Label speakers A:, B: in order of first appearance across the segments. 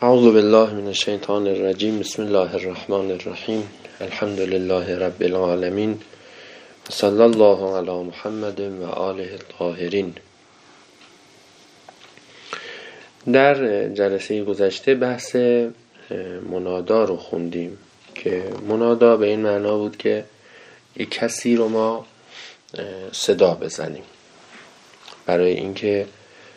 A: اعوذ بالله من الشیطان الرجیم. بسم الله الرحمن الرحیم. الحمد لله رب العالمین و صلی الله علی محمد و آله الطاهرین. در جلسه گذشته بحث منادا رو خوندیم که منادا به این معنا بود که یک کسی رو ما صدا بزنیم برای اینکه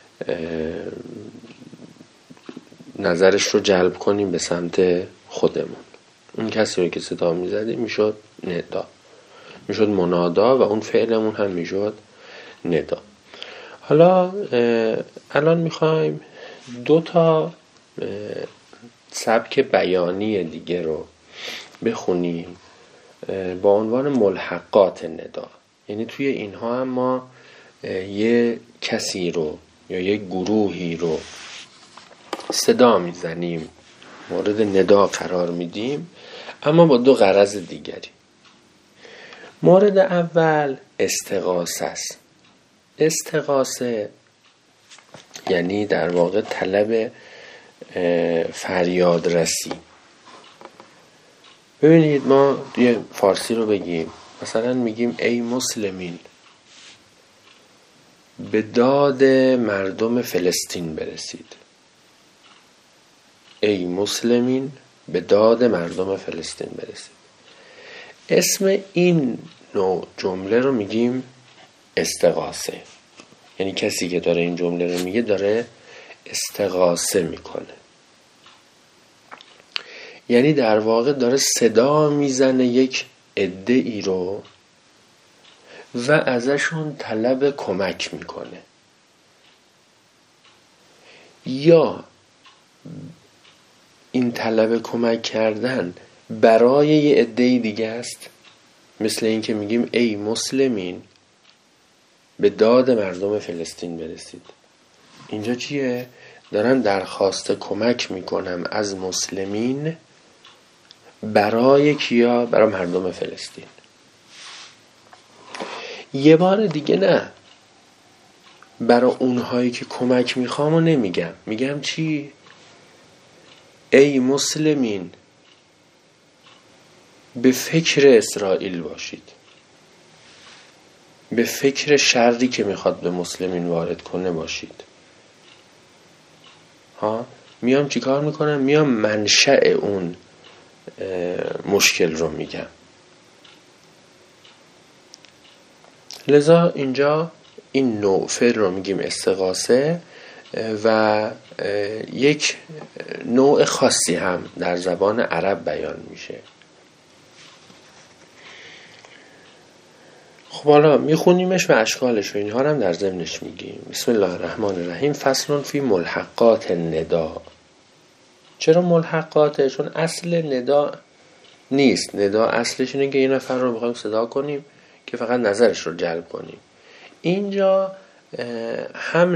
A: نظرش رو جلب کنیم به سمت خودمون. اون کسی رو که صدا میزدیم میشد ندا، میشد منادا و اون فعلمون هم میشد ندا. حالا الان میخوایم 2 سبک بیانی دیگه رو بخونیم با عنوان ملحقات ندا. یعنی توی اینها هم ما یه کسی رو یا یه گروهی رو صدا میزنیم، مورد ندا قرار میدیم، اما با 2 غرض دیگری. مورد اول استغاثه است. استغاثه یعنی در واقع طلب فریاد رسی. ببینید ما یه فارسی رو بگیم، مثلا میگیم ای مسلمین به داد مردم فلسطین برسید. ای مسلمین به داد مردم فلسطین برسید. اسم این نوع جمله رو میگیم استغاثه. یعنی کسی که داره این جمله رو میگه داره استغاثه میکنه، یعنی در واقع داره صدا میزنه یک عده‌ای رو و ازشون طلب کمک میکنه. یا این طلب کمک کردن برای یه عده‌ای دیگه است، مثل این که میگیم ای مسلمین به داد مردم فلسطین برسید. اینجا چیه؟ دارن درخواست کمک میکنم از مسلمین برای کیا؟ برای مردم فلسطین. یه بار دیگه نه، برای اونهایی که کمک میخوام و نمیگم، میگم چی؟ ای مسلمین به فکر اسرائیل باشید، به فکر شری که میخواد به مسلمین وارد کنه باشید. میام چی کار میکنم؟ میام منشأ اون مشکل رو میگم. لذا اینجا این نوع فعل رو میگیم استغاثه و یک نوع خاصی هم در زبان عرب بیان میشه. خب حالا میخونیمش و اشکالش و اینها هم در ضمنش میگیم. بسم الله الرحمن الرحیم. فصل فی ملحقات ندا. چرا ملحقاته؟ چون اصل ندا نیست. ندا اصلش اینه که یه نفر رو بخوایم صدا کنیم که فقط نظرش رو جلب کنیم. اینجا هم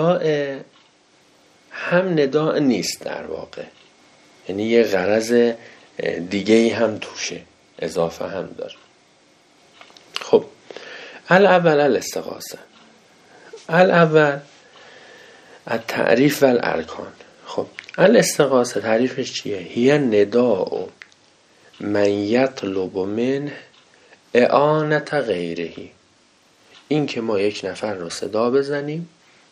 A: نداء نیست در واقع، یعنی یه غرض دیگه‌ای هم توشه، اضافه هم داره. خب الاول الاستغاثه. الاول التعریف و الارکان. خب الاستغاثه تعریفش چیه؟ هی نداء من یطلب منه اعانت غیره. این که ما یک نفر رو صدا بزنیم،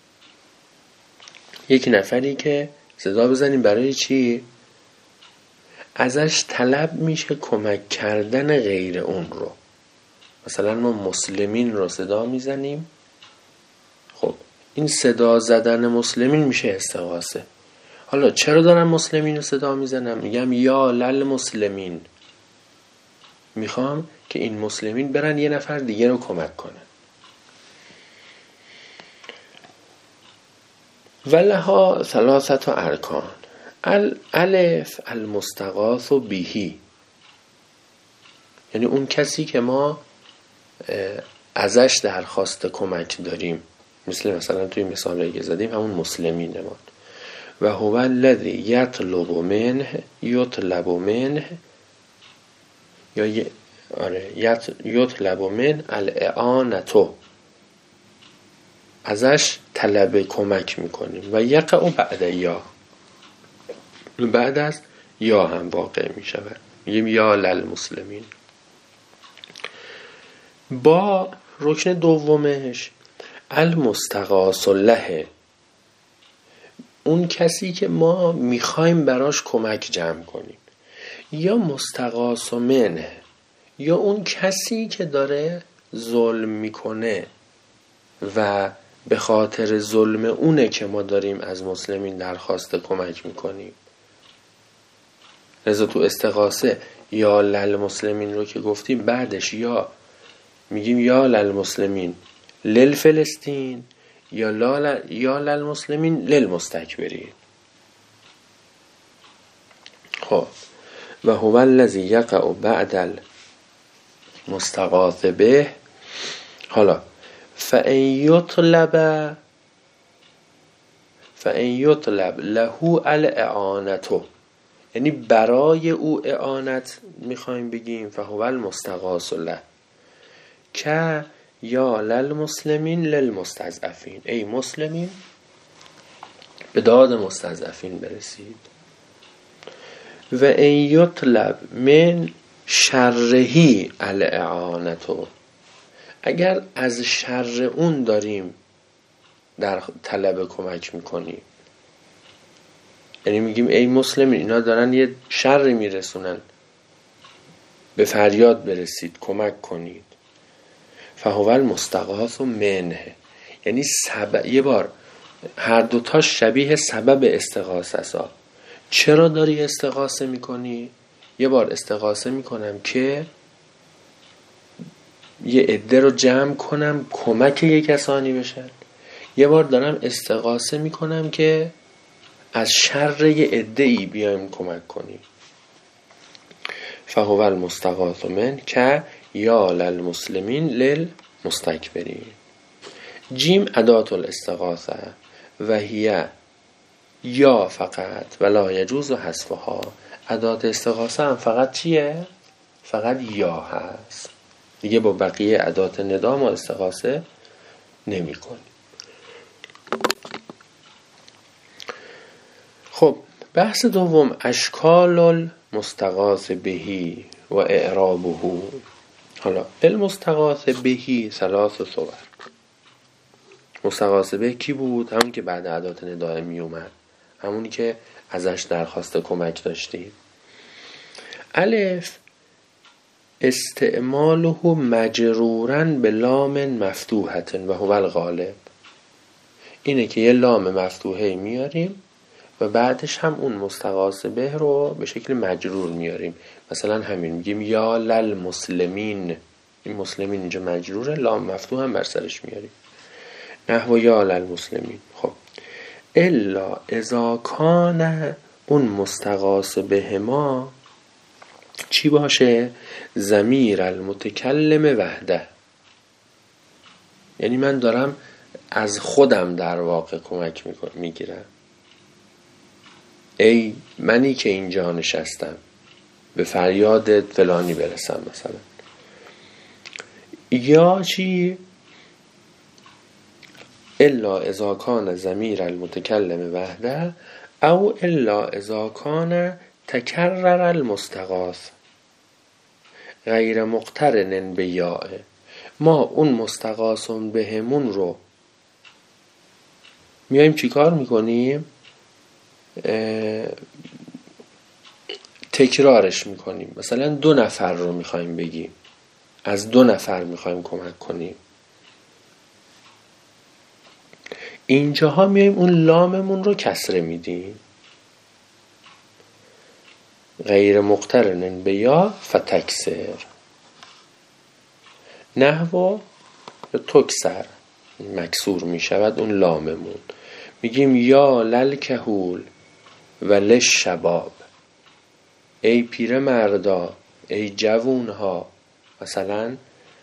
A: یک نفری که صدا بزنیم برای چی؟ ازش طلب میشه کمک کردن غیر اون رو. مثلا ما مسلمین رو صدا میزنیم، خب این صدا زدن مسلمین میشه استغاثه. حالا چرا دارم مسلمین رو صدا میزنم؟ میگم یا لل مسلمین، میخوام که این مسلمین برن یه نفر دیگه رو کمک کنن. ولها 3 ارکان. الالف المستغاث بهی، یعنی اون کسی که ما ازش درخواست کمک داریم، مثلا توی مثالی که زدیم همون مسلمین ما. و هو الذی یطلب منه یا یطلب من الاعانتو، ازش طلب کمک میکنیم. و یقع بعد یا، بعد از یا هم واقع می شود. میگیم یا للمسلمین. با رکن دومش المستغاث له، اون کسی که ما میخوایم براش کمک جمع کنیم، یا مستغاث منه، یا اون کسی که داره ظلم میکنه و به خاطر ظلم اونه که ما داریم از مسلمین درخواست کمک میکنیم. لذا تو استغاثه یا للمسلمین رو که گفتیم، بعدش یا میگیم یا للمسلمین للفلسطین یا للمسلمین للمستکبرین. خب و هو الذی یقع بعد المستغاث به. حالا فان یطلب له الاعانة، یعنی برای او اعانت میخوایم بگیم فهو المستغاث له، که یا للمسلمین للمستضعفین، ای مسلمین به داد مستضعفین برسید. و ان یطلب من شرهی الاعانة، اگر از شر اون داریم در طلب کمک میکنیم، یعنی میگیم ای مسلمین اینا دارن یه شر میرسونن، به فریاد برسید کمک کنید. فهو المستغاث منه، یعنی یه بار هر دوتا شبیه سبب استغاثه است. چرا داری استغاثه میکنی؟ یه بار استغاثه میکنم که یه عده رو جمع کنم کمک یه کسانی بشن، یه بار دارم استغاثه میکنم که از شر یه عده‌ای بیایم کمک کنیم. فهو المستغاث من که یا للمسلمین للمستکبرین. جیم ادات الاستغاثه و هی یا فقط ولا یجوز حذفها. ادات استغاثه هم فقط چیه؟ فقط یا هست، دیگه با بقیه ادات ندا ما استغاثه نمی کنیم. خب بحث دوم اشکال المستغاث بهی و اعرابه. حالا المستغاث بهی ثلاث صور. مستغاث به کی بود؟ همون که بعد ادات ندای می اومد، همونی که ازش درخواست کمک داشتیم. الف استعماله مجرورا به لام مفتوحه و هو الغالب، اینه که یه لام مفتوحه میاریم و بعدش هم اون مستغاث به رو به شکل مجرور میاریم. مثلا همین میگیم یا للمسلمین، این مسلمین اینجا مجروره، لام مفتوح هم بر سرش میاریم. نحو یا للمسلمین. خب الا اذا کان اون مستغاث به ما چی باشه؟ ضمیر المتکلم وحده، یعنی من دارم از خودم در واقع کمک میگیرم، ای منی که اینجا نشستم به فریاد فلانی برسم مثلا. یا چی؟ الا اذا کان ضمیر المتکلم وحده او الا اذا کان تکرر المستغاث غیر مقترن به یاء. ما اون مستغاث بهمون رو میایم چی کار میکنیم؟ تکرارش میکنیم. مثلا 2 نفر رو میخوایم بگیم، از 2 نفر میخوایم کمک کنیم، اینجاها میایم اون لاممون رو کسره میدیم. غیر مقترن به یا فتکسر نحو تکسر، مکسور میشود اون لاممون. میگیم یا للکهول و للشباب، ای پیر مردا، ای جوونها، مثلا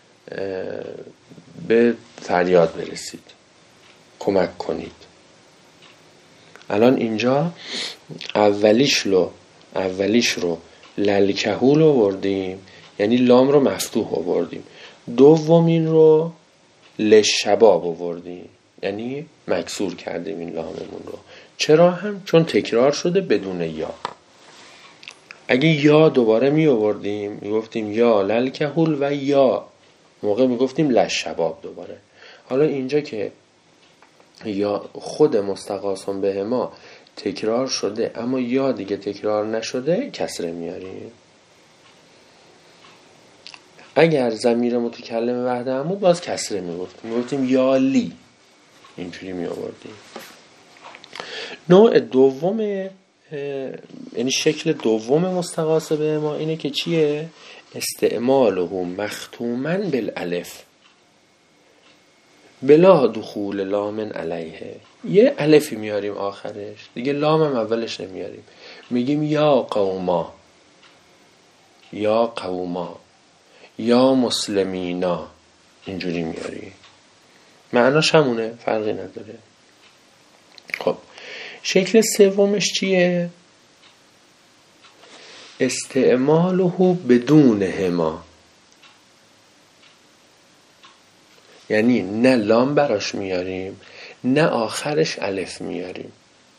A: به فریاد برسید کمک کنید. الان اینجا اولیش رو للکهول آوردیم، یعنی لام رو مفتوح آوردیم. دومین رو للشباب آوردیم، یعنی مکسور کردیم این لاممون رو. چرا هم؟ چون تکرار شده بدون یا. اگه یا دوباره می آوردیم می گفتیم یا للکهول و یا موقع می گفتیم لشباب دوباره. حالا اینجا که یا خود مستغاث به ما تکرار شده اما یا دیگه تکرار نشده کسره میاریم. اگر ضمیر متکلم وحده بود باز کسره میگفتیم یا لی، اینجوری می آوردیم. نوع دوم یعنی شکل دوم مستغاث به ما اینه که چیه؟ استعماله مختوما بالالف بلا دخول لام علیه. یه الفی میاریم آخرش، دیگه لام هم اولش نمیاریم، میگیم یا قوما، یا قوما، یا مسلمینا، اینجوری میاریم. معناش همونه، فرقی نداره. خب شکل سومش چیه؟ استعماله بدون هما، یعنی نه لام براش میاریم نه آخرش الف میاریم،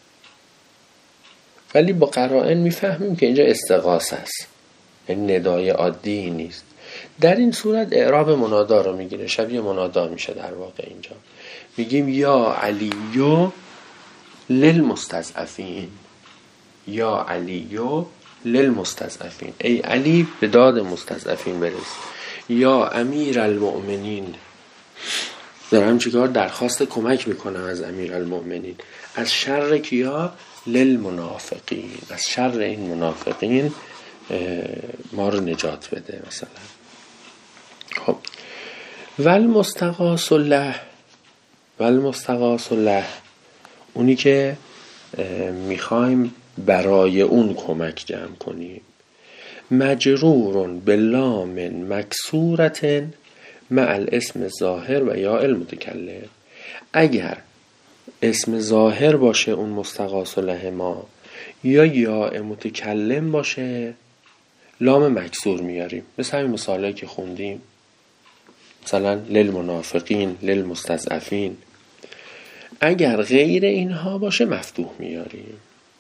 A: ولی با قرائن میفهمیم که اینجا استغاثه است، یعنی ندای عادی نیست. در این صورت اعراب منادا رو میگیره، شبیه منادا میشه در واقع. اینجا میگیم یا علیو للمستضعفین، یا علیو للمستضعفین، ای علی به داد مستضعفین برس. یا امیر المؤمنین، دارم چیکار؟ درخواست کمک میکنم از امیر المؤمنین. از شر کیا؟ للمنافقین، از شر این منافقین ما رو نجات بده مثلا. خب والمستغاث له، والمستغاث له اونی که میخوایم برای اون کمک جمع کنیم. مجرورون بلام مکسورت مع الاسم ظاهر و یا المتکلم. اگر اسم ظاهر باشه اون مستغاث له ما یا یا متکلم باشه لام مکسور میاریم، مثل همین مثالایی که خوندیم، مثلا للمنافقین، للمستضعفین. اگر غیر اینها باشه مفتوح میاریم،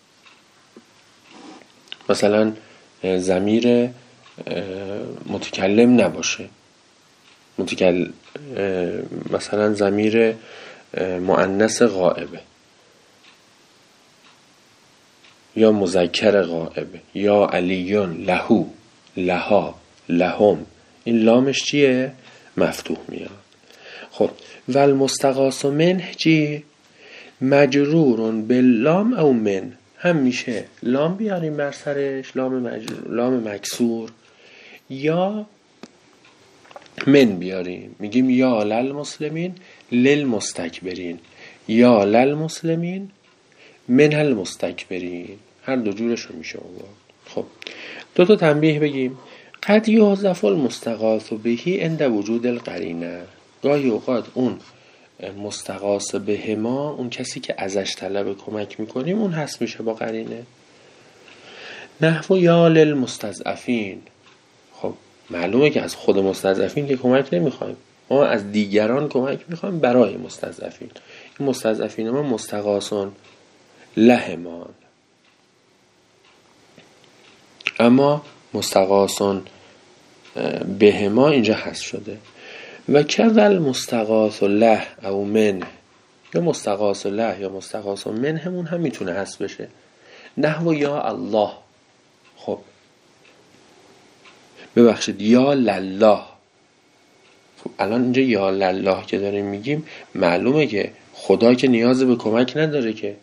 A: مثلا ضمیر متکلم نباشه، مثلا ضمیر مؤنث غائبه یا مذکر غائبه، یا علیون، لهو، لها، لهم، این لامش چیه؟ مفتوح میاد. خب والمستغاث منه چی؟ مجرورون باللام او من، هم میشه لام بیاریم بر سرش، لام مکسور، یا من بیاریم، میگیم یا للمسلمین للمستکبرین، یا للمسلمین من المستکبرین، هر دو جورش رو میشه آورد. خب دو تا تنبیه بگیم. قد یحذف المستغاث بهی عند وجود القرینه، گاهی اوقات اون مستغاث به ما، اون کسی که ازش طلب کمک میکنیم، اون هست میشه با قرینه. نحو یا للمستضعفین، خب معلومه که از خود مستضعفین که کمک نمیخوایم، ما از دیگران کمک میخوایم برای مستضعفین. این مستضعفین ما مستغاثون لهمان، اما مستغاثون به ما اینجا هست شده. و کذل مستغاث له او من، یا مستغاث له یا مستغاث من همون هم میتونه هست بشه. نحو یا الله، خب ببخشید یا لله، خب الان اینجا یا لله که داریم میگیم، معلومه که خدا که نیاز به کمک نداره، که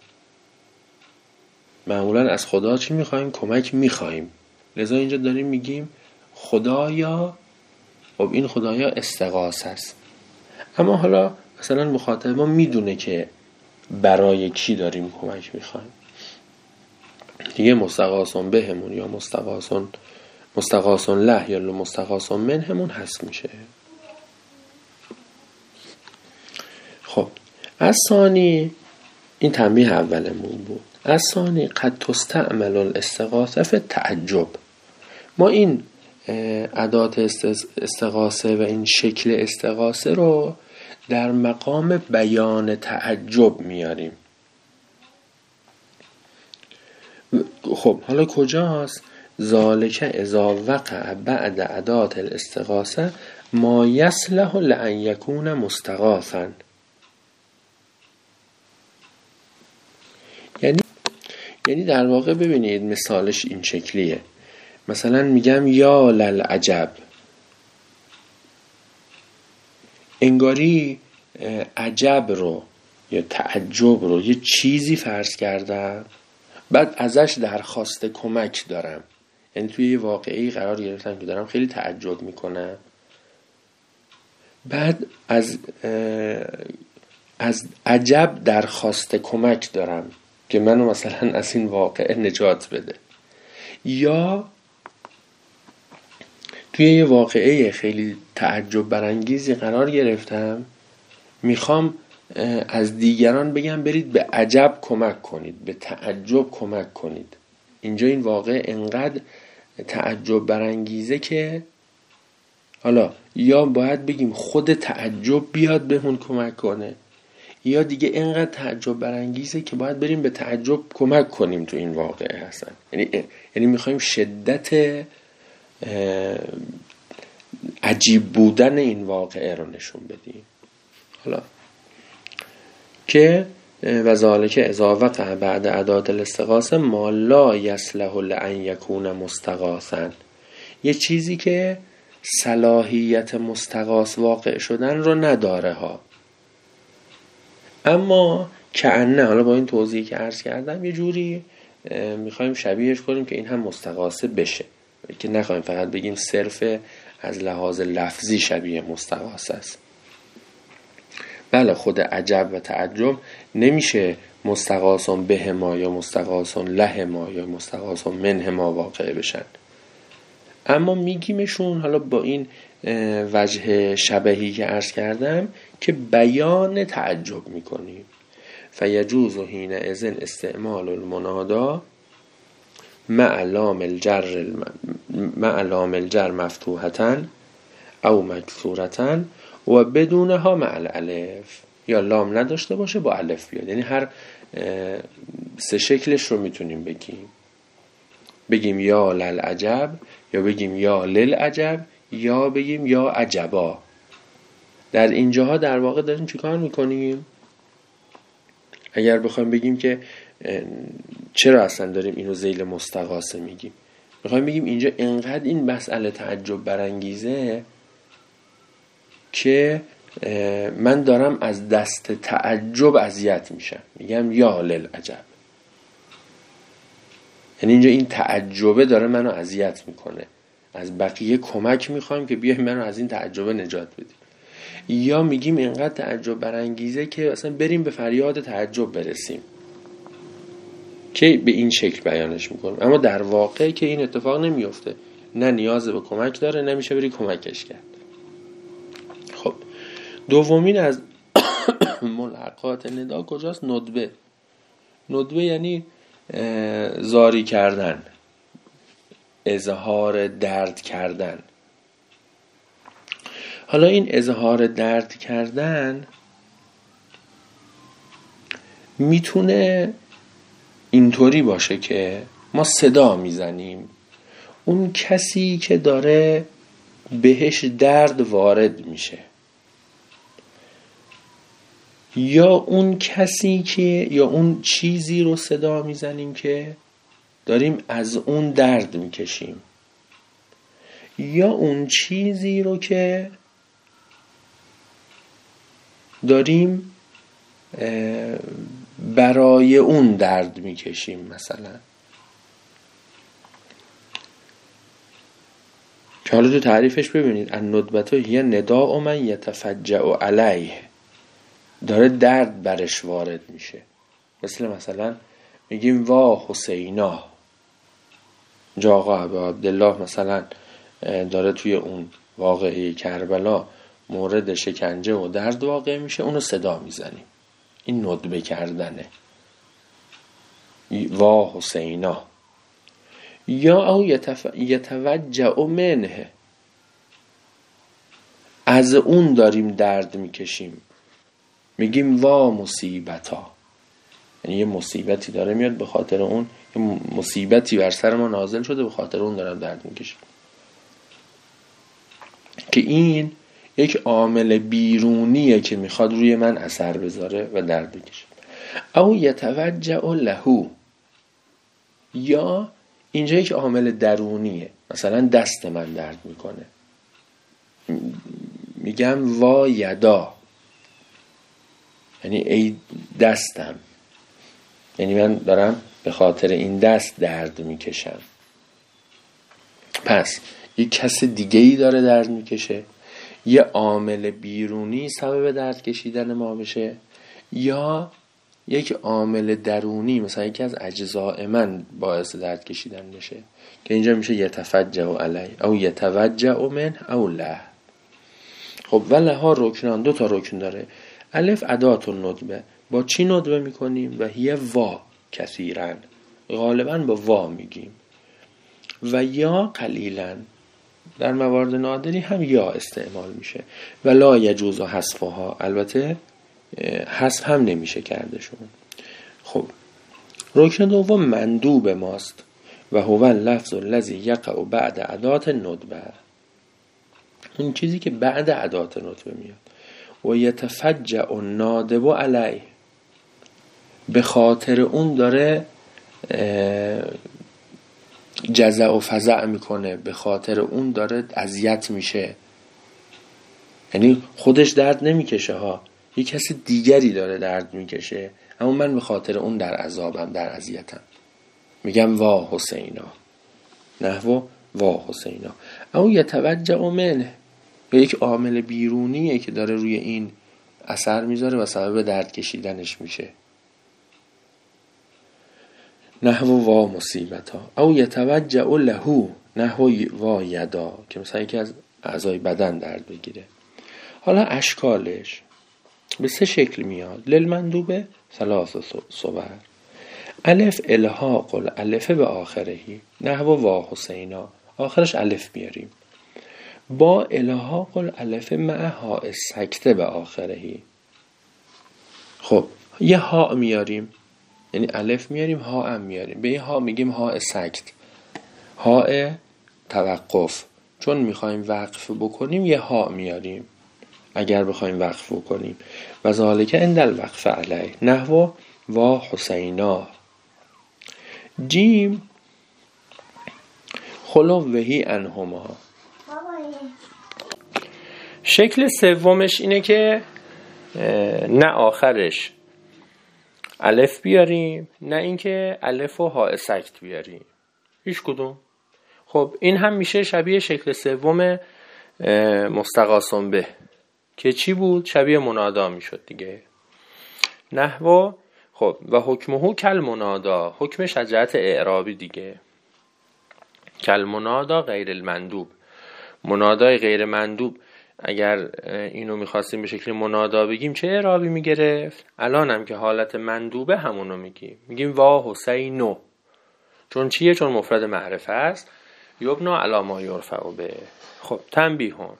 A: معمولا از خدا چی میخوایم؟ کمک میخوایم. لذا اینجا داریم میگیم خدایا. خب این خدایا استغاثه است، اما حالا مثلا مخاطب ما میدونه که برای کی داریم کمک میخوایم، دیگه مستغاثون بهمون یا مستغاثون له یا مستغاثون من همون هست میشه. خب از ثانی، این تنبیه اولمون بود. از ثانی قد تستعمل الاستغاثه فی تعجب. ما این ادات استغاثه و این شکل استغاثه رو در مقام بیان تعجب میاریم. خب حالا کجاست؟ ذالک اذا وقع بعد ادات الاستغاثه ما یصلح لان یکون مستغاثا. یعنی در واقع ببینید مثالش این شکلیه. مثلا میگم یا للعجب، انگاری عجب رو یا تعجب رو یه چیزی فرض کردم، بعد ازش درخواست کمک دارم. یعنی توی یه واقعی قرار گرفتم که دارم خیلی تعجب میکنم، بعد از عجب درخواست کمک دارم که منو مثلا از این واقعه نجات بده. یا توی یه واقعه خیلی تعجب برانگیزی قرار گرفتم، میخوام از دیگران بگم برید به عجب کمک کنید، به تعجب کمک کنید. اینجا این واقعه انقدر تعجب برانگیزه که حالا یا باید بگیم خود تعجب بیاد بهمون کمک کنه، یا دیگه انقدر تعجب برانگیزه که باید بریم به تعجب کمک کنیم تو این واقعه هستن. یعنی میخوایم شدت عجیب بودن این واقعه رو نشون بدیم. حالا که و ذالک اذا وقع بعد ادات الاستغاثه ما لا یصلح لان یکون مستغاثا، یه چیزی که صلاحیت مستغاث واقع شدن رو نداره ها، اما کأنه، حالا با این توضیحی که عرض کردم یه جوری میخوایم شبیهش کنیم که این هم مستغاثه بشه، که نخوایم فقط بگیم صرف از لحاظ لفظی شبیه مستغاثه است. بله خود عجب و تعجب نمیشه مستغاثون بهما یا مستغاثون لهما یا مستغاثون منهما واقع بشن، اما میگیمشون حالا با این وجه شبهی که عرض کردم که بیان تعجب میکنیم. فیجوز حین اذن استعمال المنادا مع لام الجر مفتوحة او مکسورة و بدونها مع الالف، یا لام نداشته باشه با الف بیاد. یعنی هر سه شکلش رو میتونیم بگیم یا للعجب، یا بگیم یا للعجب، یا بگیم یا عجبا. در اینجاها در واقع داریم چی کار میکنیم؟ اگر بخوایم بگیم که چرا اصلا داریم اینو ذیل مستغاثه میگیم، میخوایم بگیم اینجا انقدر این مسئله تعجب برانگیزه که من دارم از دست تعجب اذیت میشم، میگم یا للعجب. یعنی اینجا این تعجبه داره منو اذیت میکنه، از بقیه کمک میخوام که بیایم منو از این تعجبه نجات بدیم. یا میگیم اینقدر تعجب برانگیزه که اصلا بریم به فریاد تعجب برسیم، که به این شکل بیانش میکنم. اما در واقع که این اتفاق نمیفته، نه نیاز به کمک داره، نمیشه بری کمکش کرد. خب دومین از ملحقات ندا کجاست؟ ندبه یعنی زاری کردن، اظهار درد کردن. حالا این اظهار درد کردن میتونه اینطوری باشه که ما صدا میزنیم، اون کسی که داره بهش درد وارد میشه، یا اون کسی که، یا اون چیزی رو صدا میزنیم که داریم از اون درد میکشیم، یا اون چیزی رو که داریم برای اون درد میکشیم. مثلا که حالا تو تعریفش ببینید الندبتو هی نداء من یتفجع علیه، داره درد برش وارد میشه. مثلا میگیم وا حسینا، جا آقا ابو عبدالله مثلا داره توی اون واقعه کربلا مورد شکنجه و درد واقع میشه، اونو صدا میزنیم، این ندبه کردنه، وا حسینا. یا او یتوجع منه، از اون داریم درد میکشیم، میگیم وا مصیبتا، یعنی یه مصیبتی داره میاد به خاطر اون مصیبتی بر سر ما نازل شده، به خاطر اون دارم درد میکشم. که این یک عامل بیرونیه که میخواد روی من اثر بذاره و درد بکشه. او یتوجع له، یا اینجا یک عامل درونیه، مثلا دست من درد میکنه، میگم وا یدا، یعنی ای دستم، یعنی من دارم به خاطر این دست درد میکشم. پس یک کس دیگه ای داره درد میکشه، یه عامل بیرونی سبب درد کشیدن ما بشه، یا یک عامل درونی مثلا یکی از اجزاء من باعث درد کشیدن بشه، که اینجا میشه یتفجع علی او یتوجع من او له. خب ولها رکنان، 2 تا رکن داره. الف ادات الندبه، با چی ندبه میکنیم؟ و هی وا کثیرن، غالبا با وا میگیم. و یا قلیلا، در موارد نادری هم یا استعمال میشه. و لا یجوز حذفها، البته حذف هم نمیشه کردشون. خب رکن دوم مندوب ماست و هو اللفظ الذی یقع بعد ادات الندبه، اون چیزی که بعد ادات ندبه میاد. و یتفجع النادب علیه، به خاطر اون داره جزع و فزع میکنه، به خاطر اون داره اذیت میشه. یعنی خودش درد نمیکشه ها، یک کسی دیگری داره درد میکشه، اما من به خاطر اون در عذابم، در اذیتم. میگم وا حسینا، نحو وا حسینا. او یتوجع منه، یک عامل بیرونیه که داره روی این اثر میذاره و سبب درد کشیدنش میشه. نحو وا مصیبتا. او یتوجع له، نحو وا یدا، که مثلا یکی از اعضای بدن درد بگیره. حالا اشکالش به 3 شکل میاد. للمندوبه 3 صور. الف الحاق الالف به آخرهی، نحو وا حسینا، آخرش الف بیاریم. با الحاق الالف مع ها سکته به آخرهی. خب یه ها میاریم، یعنی الف میاریم، ها هم میاریم، به این ها میگیم ها سکت، ها توقف. چون میخوایم وقف بکنیم یه ها میاریم اگر بخوایم وقف بکنیم. و ذالک عند الوقف علیه، نحو وا حسینا. جیم خلوهی انهما. شکل سومش اینه که نه آخرش الف بیاریم، نه اینکه الف و ها سکت بیاریم، هیچ کدوم. خب این هم میشه شبیه شکل سوم مستقاسم به، که چی بود؟ شبیه منادا میشد دیگه. نحو خب و حکمه کل منادا، حکمش از جهت اعرابی دیگه. کل منادا غیر المندوب، منادای غیر مندوب اگر اینو میخواستیم به شکل منادا بگیم چه اعرابی میگرفت؟ الان هم که حالت مندوبه همونو میگیم، میگیم وا حسینو. چون چیه؟ چون مفرد معرفه است، یبنا علی ما یرفع به. خب تنبیهون،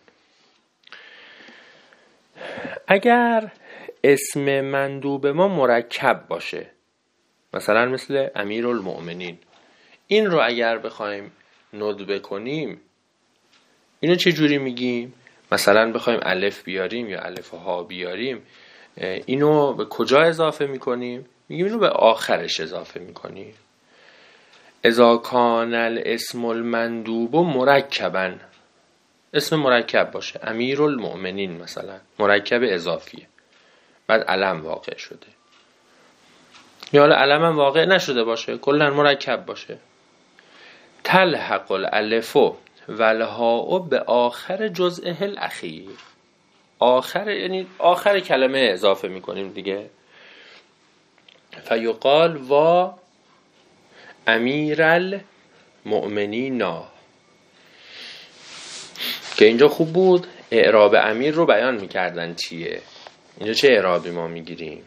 A: اگر اسم مندوب ما مرکب باشه، مثلا مثل امیرالمؤمنین، این رو اگر بخوایم ندبه کنیم اینو چه جوری میگیم؟ مثلا بخوایم الف بیاریم یا الف و ها بیاریم، اینو به کجا اضافه میکنیم؟ میگیم اینو به آخرش اضافه میکنیم. اذا کان الاسم المندوب مرکبا، اسم مرکب باشه، امیرالمؤمنین مثلا مرکب اضافیه، بعد علم واقع شده، یا حالا علم هم واقع نشده باشه، کلا مرکب باشه. تلحق الالف والهاء به آخر جزء الاخیر، آخر یعنی آخر کلمه اضافه میکنیم دیگه. فیقال وا امیرالمؤمنین، که اینجا خوب بود اعراب امیر رو بیان میکردن چیه. اینجا چه اعرابی ما میگیریم؟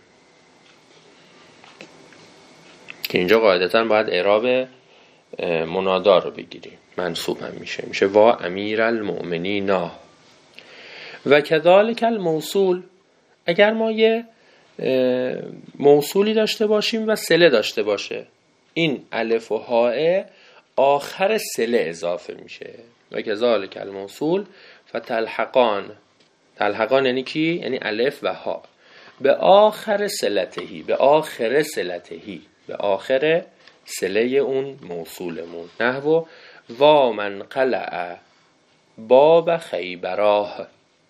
A: که اینجا قاعدتا باید اعراب منادا رو بگیریم، منصوب هم میشه وا امیرالمؤمنین. و کذالک الموصول، اگر ما یه موصولی داشته باشیم و صله داشته باشه، این الف و هاء آخر صله اضافه میشه. و کذالک الموصول فتلحقان. تلحقان یعنی کی؟ یعنی الف و ها. به آخر صلتهی، به آخر صلتهی، به آخر صله اون موصولمون. نحو و من قلع باب خیبراه.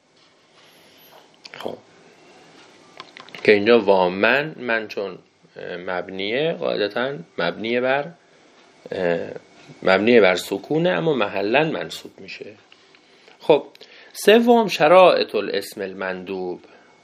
A: خب که اینجا و من چون مبنیه، قاعدتا مبنیه بر سکونه، اما محلا منصوب میشه. خب سوم شرائط الاسم المندوب.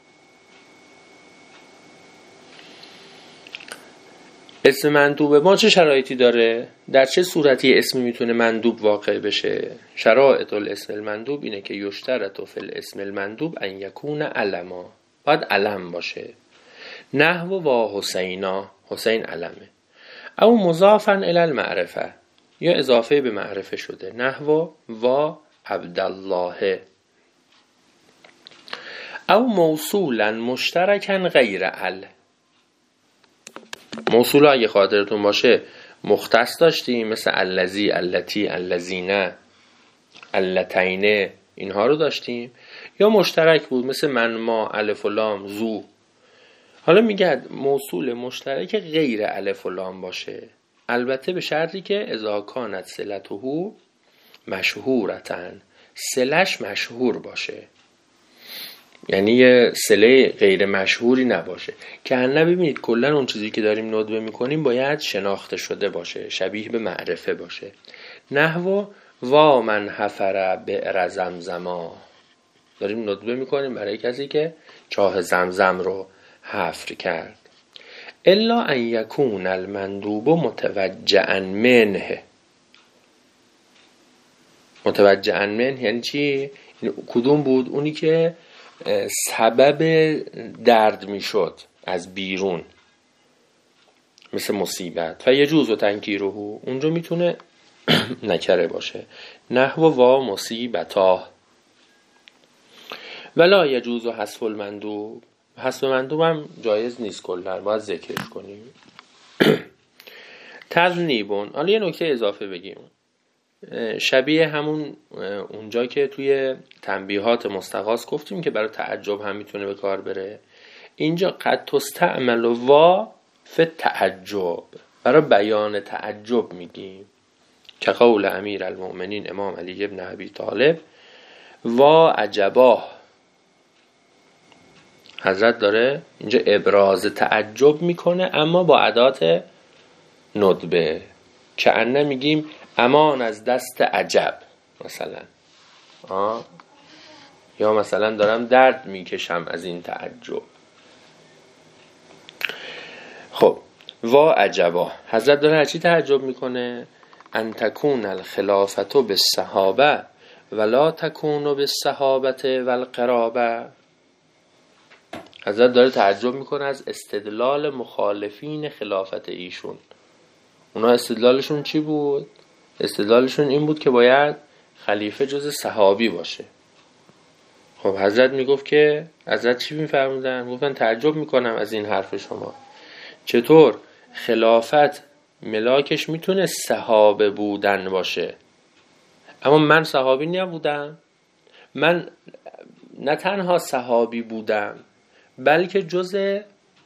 A: اسم مندوب ما چه شرایطی داره؟ در چه صورتی اسمی میتونه مندوب واقع بشه؟ شرائط الاسم المندوب اینه که یشترط فی الاسم المندوب ان یکون علما، باید علم باشه. نحو و حسینا، حسین علمه. او مضافا الی المعرفه، یا اضافه به معرفه شده. نحو و عبدالله. او موصولا مشترکا غیر ال. موصول اگه خاطرتون باشه مختص داشتیم، مثل الذی، التی، الذین، اللتین، اینها رو داشتیم. یا مشترک بود مثل من، ما، الف و لام، زو. حالا میگه موصول مشترک غیر الف و لام باشه، البته به شرطی که اذا کانت صلته مشهورتن، صلش مشهور باشه. یعنی یه صله غیر مشهوری نباشه. که نه ببینید کلا اون چیزی که داریم ندبه میکنیم باید شناخته شده باشه، شبیه به معرفه باشه. نحو و من حفر بئر زمزما. داریم ندبه میکنیم برای کسی که چاه زمزم رو حفر کرد. الا ان یکون المندوب متوجعا منه. متوجعا منه یعنی چی؟ کدوم بود؟ اونی که سبب درد میشد از بیرون، مثل مصیبت. فیجوز و تنکیره، اونجا میتونه نکره باشه. نحو و مصیبتا. ولا یجوز و حذف المندوب. حذف مندوب هم جایز نیست، کلا باید ذکرش کنیم. تذنیبون. حالا یه نکته اضافه بگیم، شبیه همون اونجا که توی تنبیهات مستغاث گفتیم که برای تعجب هم میتونه به کار بره. اینجا قد تستعمل و فی تعجب، برای بیان تعجب میگیم. که قول امیر المؤمنین امام علی ابن ابی طالب و عجبا. حضرت داره اینجا ابراز تعجب میکنه اما با ادات ندبه. که انه میگیم امان از دست عجب مثلا. یا مثلا دارم درد میکشم از این تعجب. خب و عجبا، حضرت داره از چی تعجب میکنه؟ ان تکون الخلافت بالصحابه ولا تکون بالصحابه والقرابه. حضرت داره تعجب میکنه از استدلال مخالفین خلافت ایشون. اونا استدلالشون چی بود؟ استدلالشون این بود که باید خلیفه جز صحابی باشه. خب حضرت میگفت که حضرت چی میفرمودن؟ گفتن تعجب میکنم از این حرف شما. چطور خلافت ملاکش میتونه صحابه بودن باشه، اما من صحابی نبودم. من نه تنها صحابی بودم بلکه جز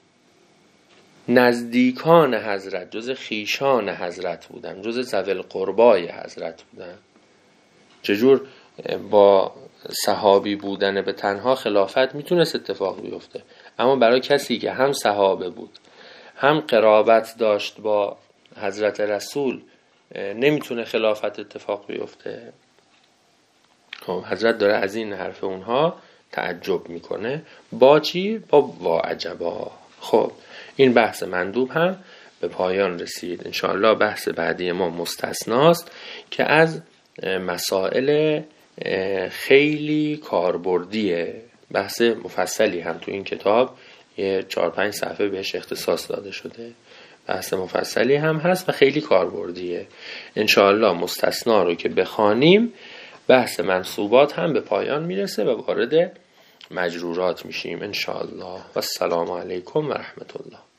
A: نزدیکان حضرت، جز خیشان حضرت بودم، جز ذوی القربای حضرت بودم. چجور با صحابی بودن به تنها خلافت میتونست اتفاق بیفته، اما برای کسی که هم صحابه بود هم قرابت داشت با حضرت رسول نمیتونه خلافت اتفاق بیفته. خب حضرت داره از این حرف اونها تعجب میکنه. با چی؟ با واعجبا. خب این بحث مندوب هم به پایان رسید. انشاءالله بحث بعدی ما مستثناست که از مسائل خیلی کاربردیه. بحث مفصلی هم تو این کتاب 4-5 صفحه بهش اختصاص داده شده. بحث مفصلی هم هست و خیلی کاربردیه. انشاءالله مستثنا رو که بخوانیم بحث منصوبات هم به پایان میرسه و وارد مجرورات میشیم انشاءالله. و السلام علیکم و رحمت الله.